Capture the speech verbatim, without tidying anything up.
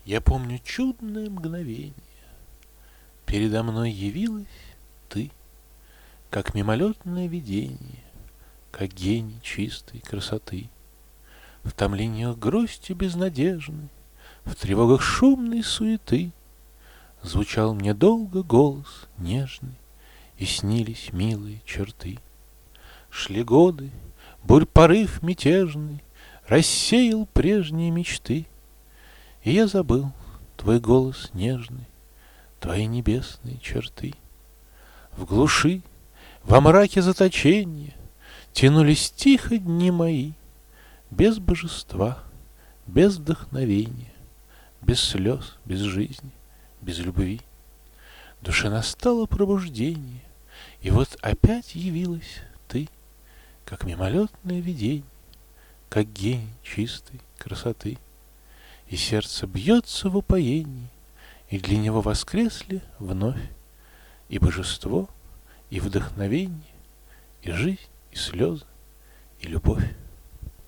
Я помню чудное мгновенье. Передо мной явилась ты, как мимолетное видение, как гений чистой красоты. В томлениях грусти безнадежной, в тревогах шумной суеты звучал мне долго голос нежный, и снились милые черты. Шли годы, бурь порыв мятежный рассеял прежние мечты, и я забыл твой голос нежный, твои небесные черты. В глуши, во мраке заточения тянулись тихо дни мои, без божества, без вдохновения, без слез, без жизни, без любви. Душе настало пробуждение, и вот опять явилась ты, как мимолетное видение, как гений чистой красоты. И сердце бьется в упоении, и для него воскресли вновь и божество, и вдохновение, и жизнь, и слезы, и любовь.